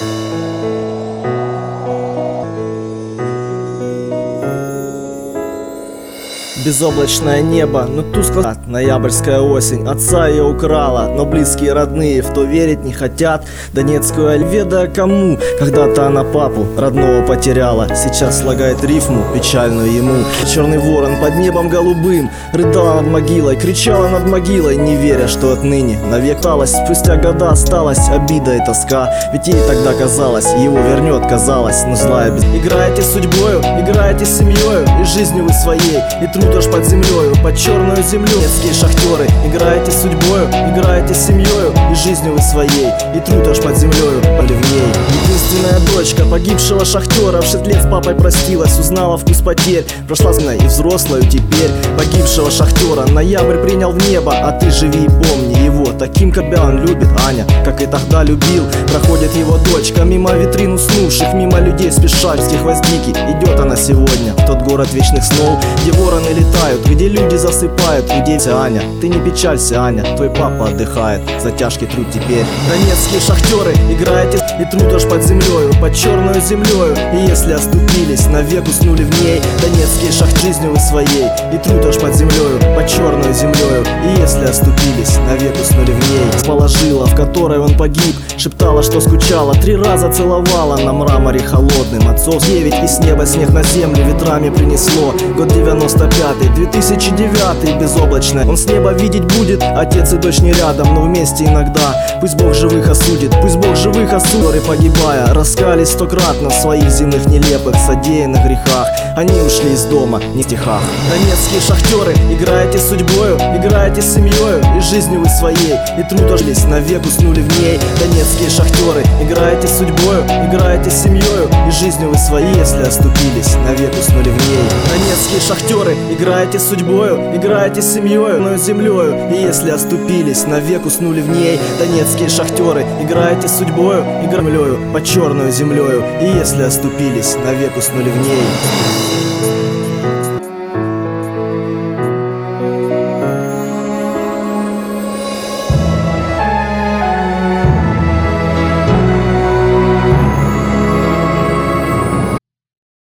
Безоблачное небо, но тускло. Ноябрьская осень, отца ее украла, но близкие родные в то верить не хотят. Донецкую Альведа кому? Когда-то она папу родного потеряла. Сейчас слагает рифму печальную ему. Черный ворон под небом голубым рыдала над могилой, кричала над могилой, не веря, что отныне навек осталось. Спустя года осталась обида и тоска, ведь ей тогда казалось, его вернет, казалось, но злая без... Играете с судьбою, играете с семьей и жизнью вы своей, и труд аж под землею, под черную землю. Детские шахтеры, играете с судьбою, играете с семьей и жизнью вы своей, и труд аж под землею поливней. Единственная дочка погибшего шахтера в 6 лет с папой простилась, узнала вкус потерь, прошла зной и взрослую теперь. Погибшего шахтера ноябрь принял в небо, а ты живи и помни его таким, как он любит Аня, как и тогда любил. Проходит его дочка мимо витрин уснувших, мимо людей спешащих воздики. Идет она сегодня в тот город вечных снов, где вороны летают, где люди засыпают, где вся Аня. Ты не печалься, Аня, твой папа отдыхает, за тяжкий труд теперь. Донецкие шахтеры, играете и труд аж под землею, под черную землею. И если оступились, навек уснули в ней. Донецкие шахтеры, жизнью вы своей, и труд аж под землею, под черную землею. И если оступились, навек уснули в ней. Положила, в которой он погиб, шептала, что скучала, 3 раза целовала на мраморе холодным. Отцов 9, и с неба снег на землю ветрами принесло. Год 95-й, 2009-й, безоблачное. Он с неба видеть будет, отец и дочь не рядом, но вместе иногда. Пусть Бог живых осудит, пусть Бог живых осудит. И погибая, раскались 100-кратно в своих земных нелепых содеянных грехах. Они ушли из дома не в стихах. Донецкие шахтеры, играете с судьбою, играете с семьей и жизнью вы своей, и труд ожились, навек уснули в ней. Донецкие шахтеры, играете с судьбою, играете с семьей и жизнью вы своей, если оступились, навек уснули в ней. Донецкие шахтеры, играете с судьбою, играете с семьей, но и землею, и если оступились, навек уснули в ней. Донецкие шахтеры, играете с судьбою, играете под черную землею, и если оступились, навек уснули в ней.